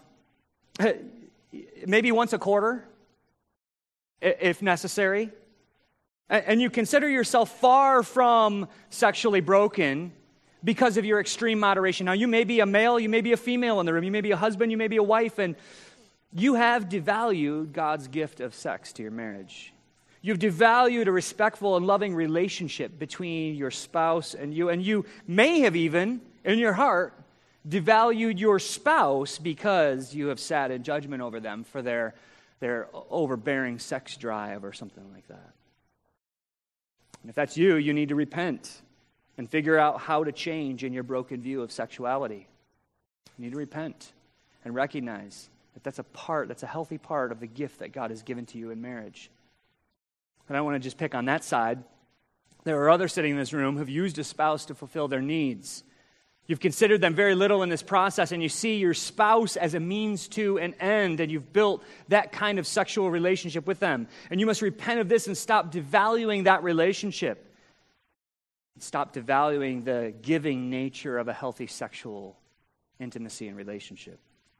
maybe once a quarter, if necessary. And you consider yourself far from sexually broken because of your extreme moderation. Now, you may be a male, you may be a female in the room, you may be a husband, you may be a wife, and you have devalued God's gift of sex to your marriage. You've devalued a respectful and loving relationship between your spouse and you, and you may have even, in your heart, devalued your spouse because you have sat in judgment over them for their, their overbearing sex drive or something like that. And if that's you, you need to repent and figure out how to change in your broken view of sexuality. You need to repent and recognize that that's a part, that's a healthy part of the gift that God has given to you in marriage. And I want to just pick on that side. There are others sitting in this room who've used a spouse to fulfill their needs. You've considered them very little in this process, and you see your spouse as a means to an end, and you've built that kind of sexual relationship with them. And you must repent of this and stop devaluing that relationship. Stop devaluing the giving nature of a healthy sexual intimacy and relationship.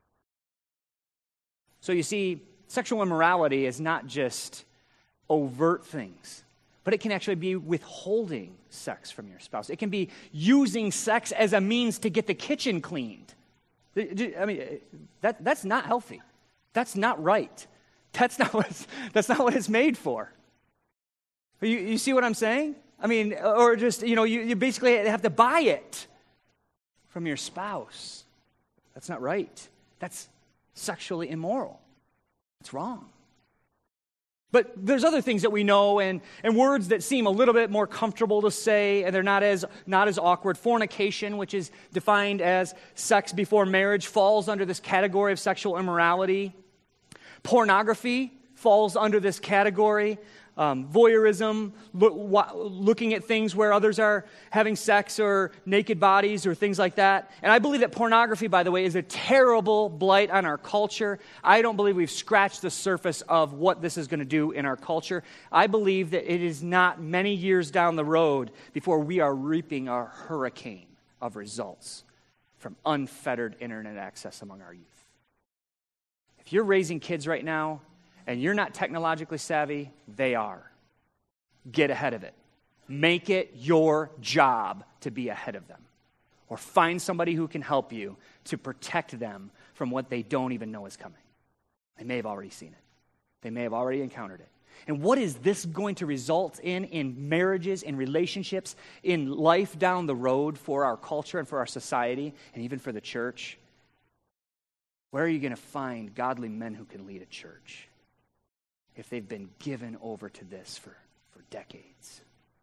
So you see, sexual immorality is not just overt things, but it can actually be withholding sex from your spouse. It can be using sex as a means to get the kitchen cleaned. I mean, that, that's not healthy. That's not right. That's not what it's, that's not what it's made for. You, you see what I'm saying? I mean, or just, you know, you, you basically have to buy it from your spouse. That's not right. That's sexually immoral. It's wrong. But there's other things that we know and, and words that seem a little bit more comfortable to say, and they're not as not as awkward. Fornication, which is defined as sex before marriage, falls under this category of sexual immorality. Pornography falls under this category. Um, voyeurism, look, wa- looking at things where others are having sex or naked bodies or things like that. And I believe that pornography, by the way, is a terrible blight on our culture. I don't believe we've scratched the surface of what this is going to do in our culture. I believe that it is not many years down the road before we are reaping our hurricane of results from unfettered internet access among our youth. If you're raising kids right now, and you're not technologically savvy, they are. Get ahead of it. Make it your job to be ahead of them. Or find somebody who can help you to protect them from what they don't even know is coming. They may have already seen it. They may have already encountered it. And what is this going to result in in marriages, in relationships, in life down the road for our culture and for our society, and even for the church? Where are you going to find godly men who can lead a church if they've been given over to this for, for decades?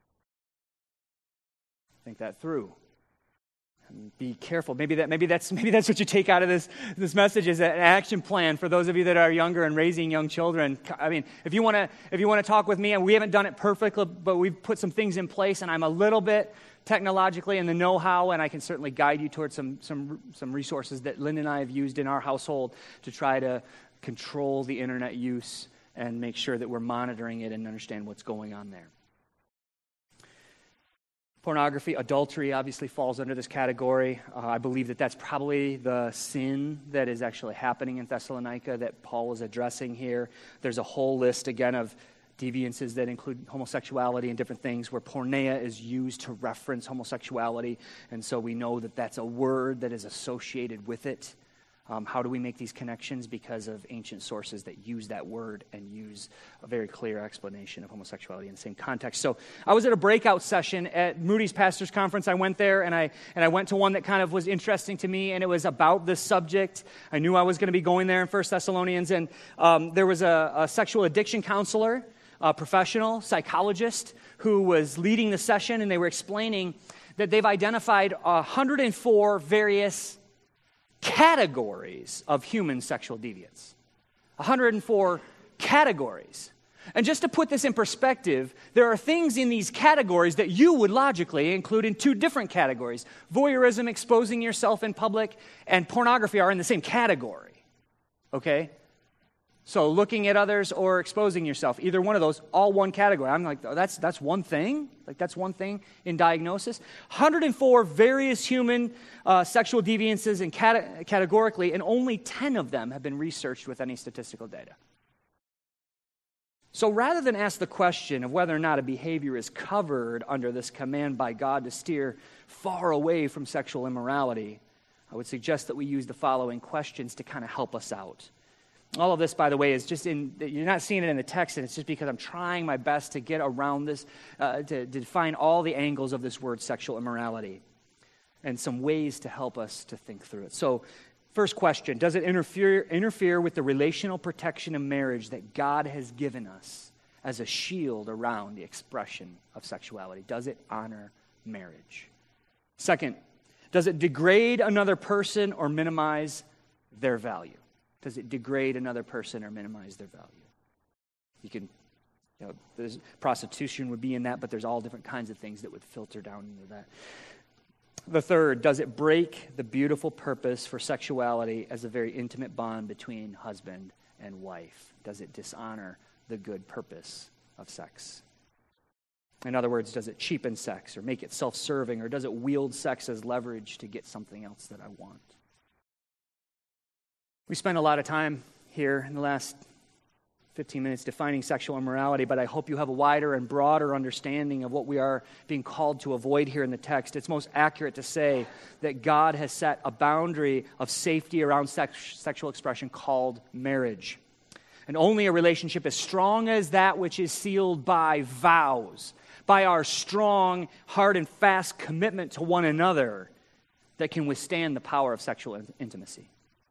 Think that through. And be careful. Maybe that maybe that's maybe that's what you take out of this, this message is an action plan for those of you that are younger and raising young children. I mean, if you want to if you want to talk with me, and we haven't done it perfectly, but we've put some things in place, and I'm a little bit technologically in the know-how, and I can certainly guide you towards some some some resources that Lynn and I have used in our household to try to control the internet use and make sure that we're monitoring it and understand what's going on there. Pornography, adultery obviously falls under this category. Uh, I believe that that's probably the sin that is actually happening in Thessalonica that Paul is addressing here. There's a whole list, again, of deviances that include homosexuality and different things, where porneia is used to reference homosexuality, and so we know that that's a word that is associated with it. Um, how do we make these connections? Because of ancient sources that use that word and use a very clear explanation of homosexuality in the same context. So I was at a breakout session at Moody's Pastors Conference. I went there, and I and I went to one that kind of was interesting to me, and it was about this subject. I knew I was going to be going there in First Thessalonians, and um, there was a, a sexual addiction counselor, a professional psychologist, who was leading the session, and they were explaining that they've identified one hundred four various categories of human sexual deviance. one hundred four categories. And just to put this in perspective, there are things in these categories that you would logically include in two different categories. Voyeurism, exposing yourself in public, and pornography are in the same category. Okay? So looking at others or exposing yourself, either one of those, all one category. I'm like, oh, that's that's one thing? Like that's one thing in diagnosis? one hundred four various human uh, sexual deviances and cate- categorically, and only ten of them have been researched with any statistical data. So rather than ask the question of whether or not a behavior is covered under this command by God to steer far away from sexual immorality, I would suggest that we use the following questions to kind of help us out. All of this, by the way, is just in, you're not seeing it in the text, and it's just because I'm trying my best to get around this, uh, to, to define all the angles of this word sexual immorality and some ways to help us to think through it. So, first question, does it interfere, interfere with the relational protection of marriage that God has given us as a shield around the expression of sexuality? Does it honor marriage? Second, does it degrade another person or minimize their value? Does it degrade another person or minimize their value? You can, you know, there's, prostitution would be in that, but there's all different kinds of things that would filter down into that. The third, does it break the beautiful purpose for sexuality as a very intimate bond between husband and wife? Does it dishonor the good purpose of sex? In other words, does it cheapen sex or make it self-serving, or does it wield sex as leverage to get something else that I want? We spent a lot of time here in the last fifteen minutes defining sexual immorality, but I hope you have a wider and broader understanding of what we are being called to avoid here in the text. It's most accurate to say that God has set a boundary of safety around sex, sexual expression called marriage. And only a relationship as strong as that which is sealed by vows, by our strong, hard and fast commitment to one another, that can withstand the power of sexual intimacy.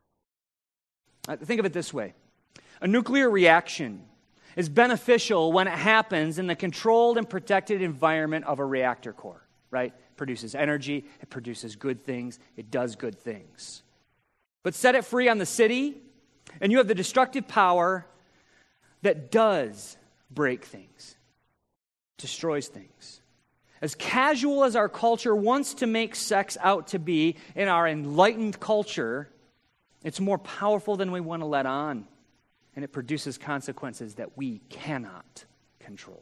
Think of it this way. A nuclear reaction is beneficial when it happens in the controlled and protected environment of a reactor core, right? It produces energy, it produces good things, it does good things. But set it free on the city, and you have the destructive power that does break things, destroys things. As casual as our culture wants to make sex out to be in our enlightened culture, it's more powerful than we want to let on, and it produces consequences that we cannot control.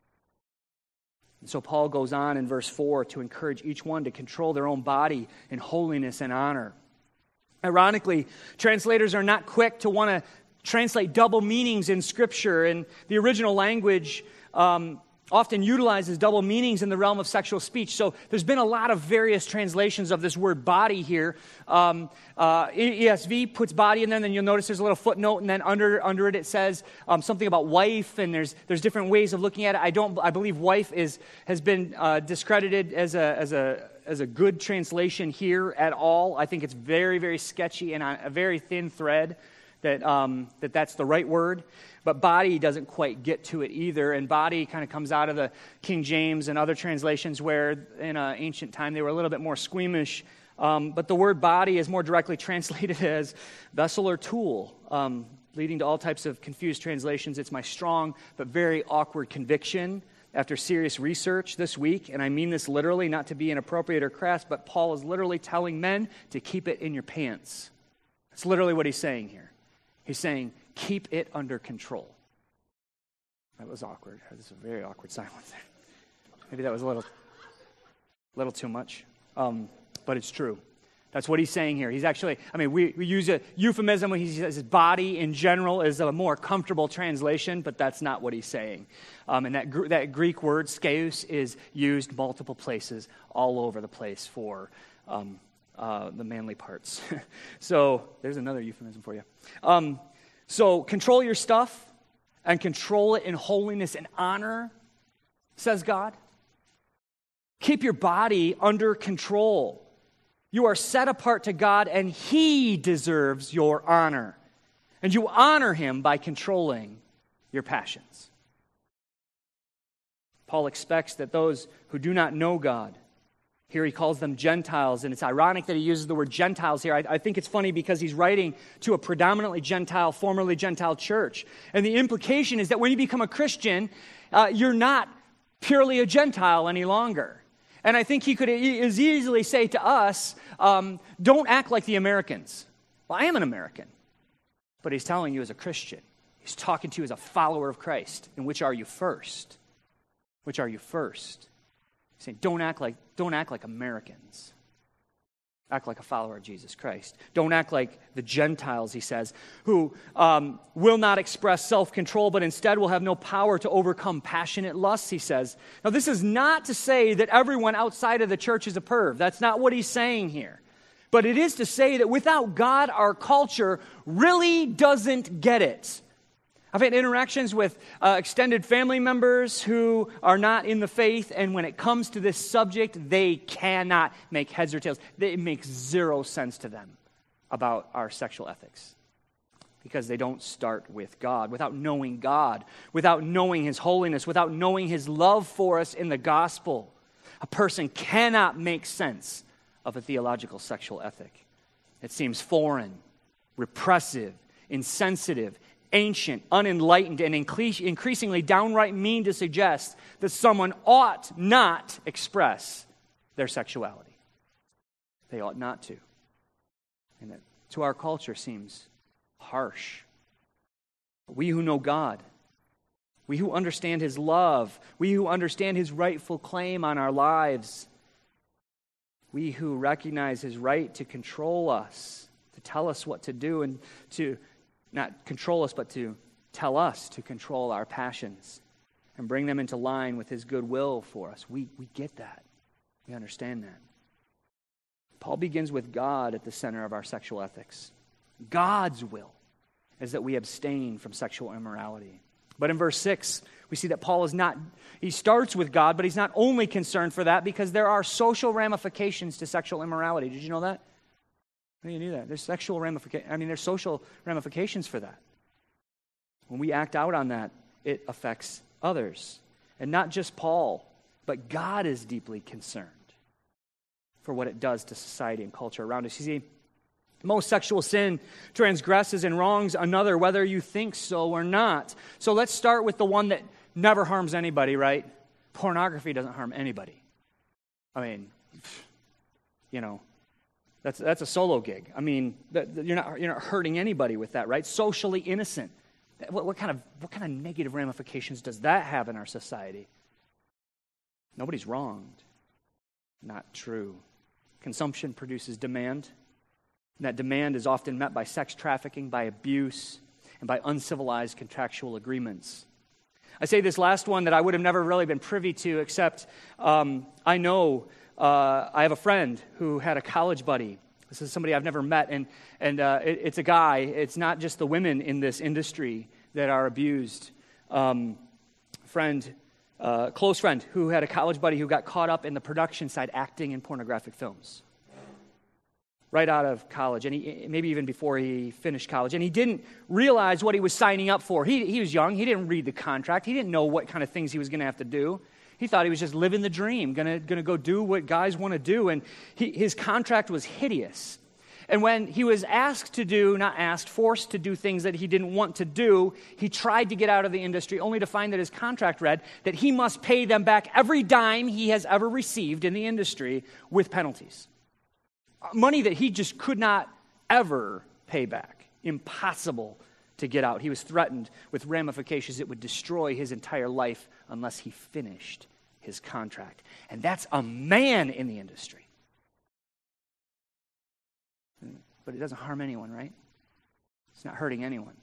And so Paul goes on in verse four to encourage each one to control their own body in holiness and honor. Ironically, translators are not quick to want to translate double meanings in Scripture, and the original language um, often utilizes double meanings in the realm of sexual speech. So there's been a lot of various translations of this word body here. Um, uh, E S V puts body in there, and then you'll notice there's a little footnote, and then under under it it says um, something about wife, and there's there's different ways of looking at it. I don't I believe wife is has been uh, discredited as a as a as a good translation here at all. I think it's very very sketchy and on a very thin thread that um, that that's the right word. But body doesn't quite get to it either, and body kind of comes out of the King James and other translations where in uh, ancient time they were a little bit more squeamish. Um, but the word body is more directly translated as vessel or tool, um, leading to all types of confused translations. It's my strong but very awkward conviction after serious research this week, and I mean this literally, not to be inappropriate or crass, but Paul is literally telling men to keep it in your pants. That's literally what he's saying here. He's saying, keep it under control. That was awkward. This was a very awkward silence there. Maybe that was a little, little too much. Um, but it's true. That's what he's saying here. He's actually, I mean, we, we use a euphemism when he says his body in general is a more comfortable translation, but that's not what he's saying. Um, and that, that Greek word, skeus, is used multiple places all over the place for um, uh, the manly parts. So there's another euphemism for you. Um, so control your stuff and control it in holiness and honor, says God. Keep your body under control. You are set apart to God, and He deserves your honor. And you honor Him by controlling your passions. Paul expects that those who do not know God, here he calls them Gentiles, and it's ironic that he uses the word Gentiles here. I, I think it's funny because he's writing to a predominantly Gentile, formerly Gentile church. And the implication is that when you become a Christian, uh, you're not purely a Gentile any longer. And I think he could as easily say to us, um, don't act like the Americans. Well, I am an American. But he's telling you as a Christian. He's talking to you as a follower of Christ. And which are you first? Which are you first? He's saying, don't act like, don't act like Americans. Act like a follower of Jesus Christ. Don't act like the Gentiles, he says, who um, will not express self-control, but instead will have no power to overcome passionate lusts, he says. Now, this is not to say that everyone outside of the church is a perv. That's not what he's saying here. But it is to say that without God, our culture really doesn't get it. I've had interactions with uh, extended family members who are not in the faith, and when it comes to this subject, they cannot make heads or tails. It makes zero sense to them about our sexual ethics because they don't start with God. Without knowing God, without knowing His holiness, without knowing His love for us in the gospel, a person cannot make sense of a theological sexual ethic. It seems foreign, repressive, insensitive, ancient, unenlightened, and increasingly downright mean to suggest that someone ought not express their sexuality. They ought not to. And that to our culture seems harsh. We who know God, we who understand His love, we who understand His rightful claim on our lives, we who recognize His right to control us, to tell us what to do, and to not control us, but to tell us to control our passions and bring them into line with His good will for us. We, we get that. We understand that. Paul begins with God at the center of our sexual ethics. God's will is that we abstain from sexual immorality. But in verse six, we see that Paul is not, he starts with God, but he's not only concerned for that because there are social ramifications to sexual immorality. Did you know that? I didn't know that. There's sexual ramifications. I mean, there's social ramifications for that. When we act out on that, it affects others. And not just Paul, but God is deeply concerned for what it does to society and culture around us. You see, most sexual sin transgresses and wrongs another, whether you think so or not. So let's start with the one that never harms anybody, right? Pornography doesn't harm anybody. I mean, you know, That's that's a solo gig. I mean, that, that you're not you're not hurting anybody with that, right? Socially innocent. What, what kind of what kind of negative ramifications does that have in our society? Nobody's wronged. Not true. Consumption produces demand, and that demand is often met by sex trafficking, by abuse, and by uncivilized contractual agreements. I say this last one that I would have never really been privy to, except um, I know. Uh, I have a friend who had a college buddy. This is somebody I've never met, and and uh, it, it's a guy. It's not just the women in this industry that are abused. Um, friend, uh, close friend, who had a college buddy who got caught up in the production side, acting in pornographic films, right out of college, and he maybe even before he finished college, and he didn't realize what he was signing up for. He he was young. He didn't read the contract. He didn't know what kind of things he was going to have to do. He thought he was just living the dream, gonna, gonna go do what guys want to do, and he, his contract was hideous. And when he was asked to do, not asked, forced to do things that he didn't want to do, he tried to get out of the industry, only to find that his contract read that he must pay them back every dime he has ever received in the industry with penalties. Money that he just could not ever pay back. Impossible to get out. He was threatened with ramifications that would destroy his entire life unless he finished his contract. And that's a man in the industry. but it doesn't harm anyone, right? It's not hurting anyone.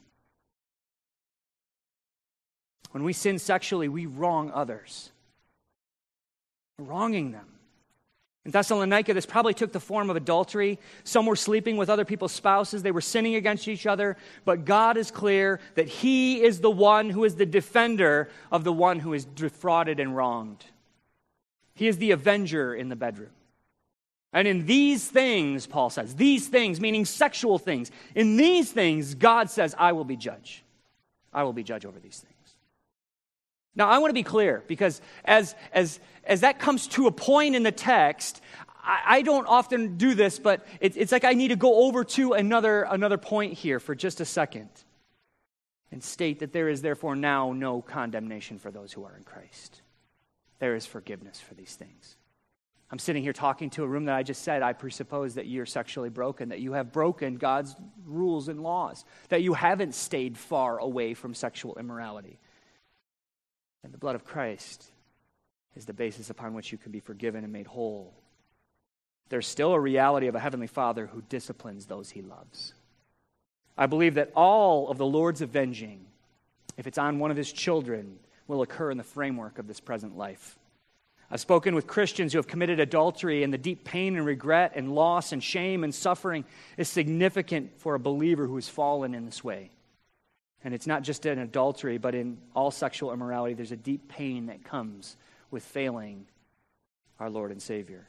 When we sin sexually, we wrong others. We're wronging them. In Thessalonica, this probably took the form of adultery. Some were sleeping with other people's spouses. They were sinning against each other. But God is clear that He is the one who is the defender of the one who is defrauded and wronged. He is the avenger in the bedroom. And in these things, Paul says, these things, meaning sexual things, in these things, God says, I will be judge. I will be judge over these things. Now, I want to be clear, because as as as that comes to a point in the text, I, I don't often do this, but it, it's like I need to go over to another another point here for just a second and state that there is therefore now no condemnation for those who are in Christ. There is forgiveness for these things. I'm sitting here talking to a room that I just said, I presuppose that you're sexually broken, that you have broken God's rules and laws, that you haven't stayed far away from sexual immorality. And the blood of Christ is the basis upon which you can be forgiven and made whole. There's still a reality of a heavenly Father who disciplines those He loves. I believe that all of the Lord's avenging, if it's on one of His children, will occur in the framework of this present life. I've spoken with Christians who have committed adultery, and the deep pain and regret and loss and shame and suffering is significant for a believer who has fallen in this way. And it's not just in adultery, but in all sexual immorality, there's a deep pain that comes with failing our Lord and Savior.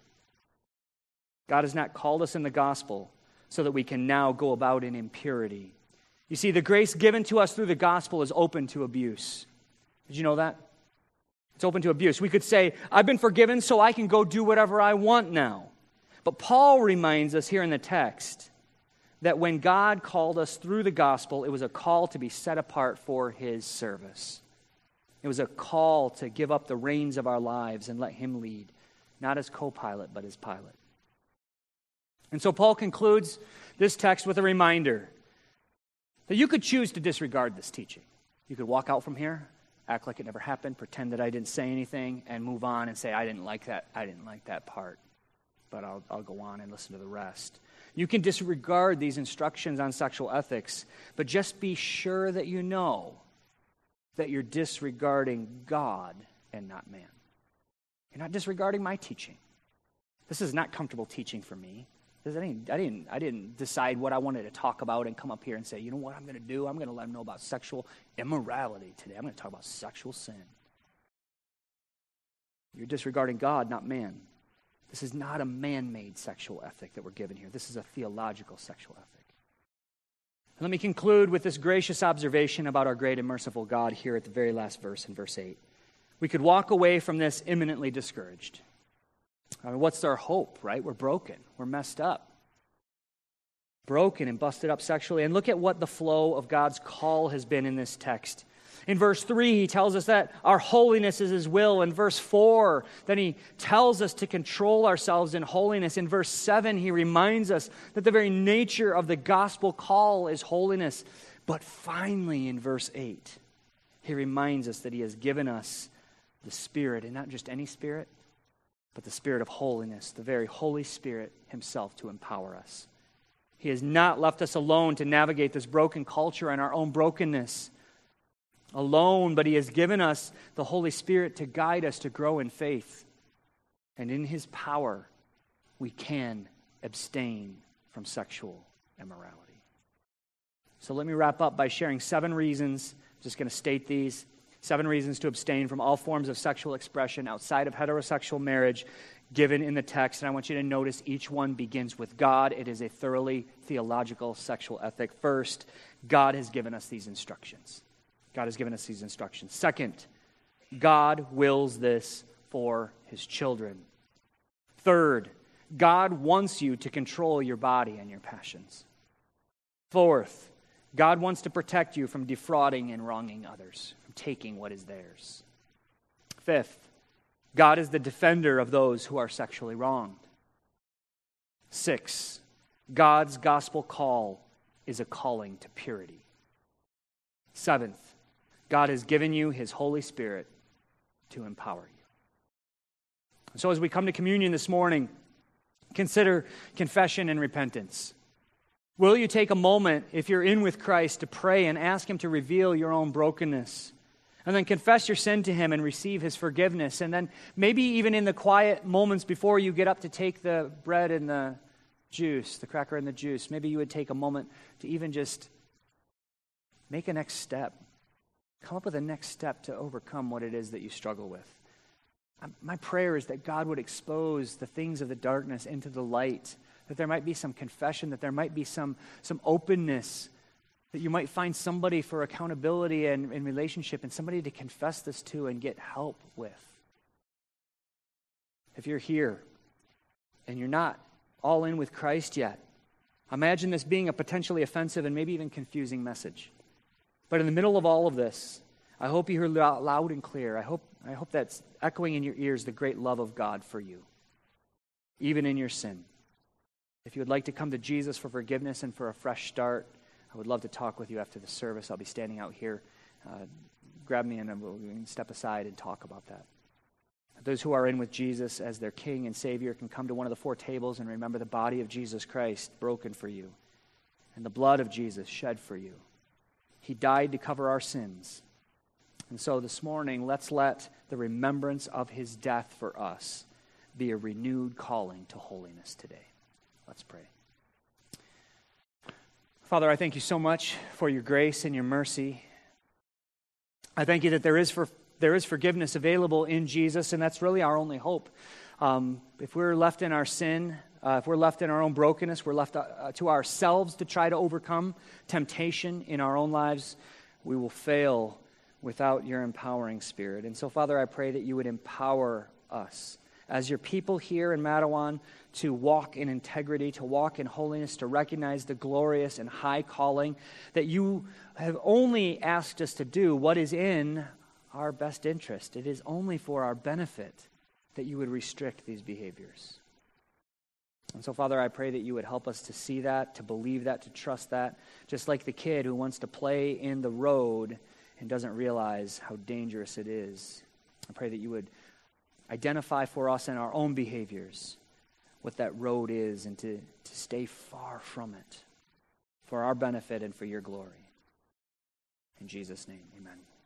God has not called us in the gospel so that we can now go about in impurity. You see, the grace given to us through the gospel is open to abuse. Did you know that? It's open to abuse. We could say, I've been forgiven, so I can go do whatever I want now. But Paul reminds us here in the text that when God called us through the gospel, it was a call to be set apart for His service. It was a call to give up the reins of our lives and let Him lead, not as co-pilot, but as pilot. And so Paul concludes this text with a reminder that you could choose to disregard this teaching. You could walk out from here, act like it never happened, pretend that I didn't say anything, and move on and say, I didn't like that, I didn't like that part, but I'll, I'll go on and listen to the rest. You can disregard these instructions on sexual ethics, but just be sure that you know that you're disregarding God and not man. You're not disregarding my teaching. This is not comfortable teaching for me. This, I, didn't, I, didn't, I didn't decide what I wanted to talk about and come up here and say, you know what I'm going to do? I'm going to let them know about sexual immorality today. I'm going to talk about sexual sin. You're disregarding God, not man. This is not a man-made sexual ethic that we're given here. This is a theological sexual ethic. And let me conclude with this gracious observation about our great and merciful God here at the very last verse in verse eight. We could walk away from this imminently discouraged. I mean, what's our hope, right? We're broken. We're messed up. Broken and busted up sexually. And look at what the flow of God's call has been in this text. In verse three, he tells us that our holiness is His will. In verse four, then he tells us to control ourselves in holiness. In verse seven, he reminds us that the very nature of the gospel call is holiness. But finally, in verse eight, he reminds us that He has given us the Spirit, and not just any Spirit, but the Spirit of holiness, the very Holy Spirit Himself to empower us. He has not left us alone to navigate this broken culture and our own brokenness alone, but He has given us the Holy Spirit to guide us to grow in faith. And in His power, we can abstain from sexual immorality. So let me wrap up by sharing seven reasons. I'm just going to state these. Seven reasons to abstain from all forms of sexual expression outside of heterosexual marriage given in the text. And I want you to notice each one begins with God. It is a thoroughly theological sexual ethic. First, God has given us these instructions. God has given us these instructions. Second, God wills this for His children. Third, God wants you to control your body and your passions. Fourth, God wants to protect you from defrauding and wronging others, from taking what is theirs. Fifth, God is the defender of those who are sexually wronged. Six, God's gospel call is a calling to purity. Seventh, God has given you His Holy Spirit to empower you. So as we come to communion this morning, consider confession and repentance. Will you take a moment, if you're in with Christ, to pray and ask Him to reveal your own brokenness? And then confess your sin to Him and receive His forgiveness. And then maybe even in the quiet moments before you get up to take the bread and the juice, the cracker and the juice, maybe you would take a moment to even just make a next step. Come up with a next step to overcome what it is that you struggle with. My prayer is that God would expose the things of the darkness into the light, that there might be some confession, that there might be some, some openness, that you might find somebody for accountability and, and relationship and somebody to confess this to and get help with. If you're here and you're not all in with Christ yet, imagine this being a potentially offensive and maybe even confusing message. But in the middle of all of this, I hope you hear loud and clear. I hope, I hope that's echoing in your ears the great love of God for you, even in your sin. If you would like to come to Jesus for forgiveness and for a fresh start, I would love to talk with you after the service. I'll be standing out here. Uh, grab me and then we'll, we can step aside and talk about that. Those who are in with Jesus as their King and Savior can come to one of the four tables and remember the body of Jesus Christ broken for you and the blood of Jesus shed for you. He died to cover our sins. And so this morning, let's let the remembrance of His death for us be a renewed calling to holiness today. Let's pray. Father, I thank you so much for your grace and your mercy. I thank you that there is for, there is forgiveness available in Jesus, and that's really our only hope. Um, if we're left in our sin, uh, if we're left in our own brokenness, we're left uh, to ourselves to try to overcome temptation in our own lives, we will fail without your empowering Spirit. And so, Father, I pray that you would empower us as your people here in Matawan to walk in integrity, to walk in holiness, to recognize the glorious and high calling that you have only asked us to do what is in our best interest. It is only for our benefit that you would restrict these behaviors. And so, Father, I pray that you would help us to see that, to believe that, to trust that, just like the kid who wants to play in the road and doesn't realize how dangerous it is. I pray that you would identify for us in our own behaviors what that road is and to, to stay far from it for our benefit and for your glory. In Jesus' name, amen.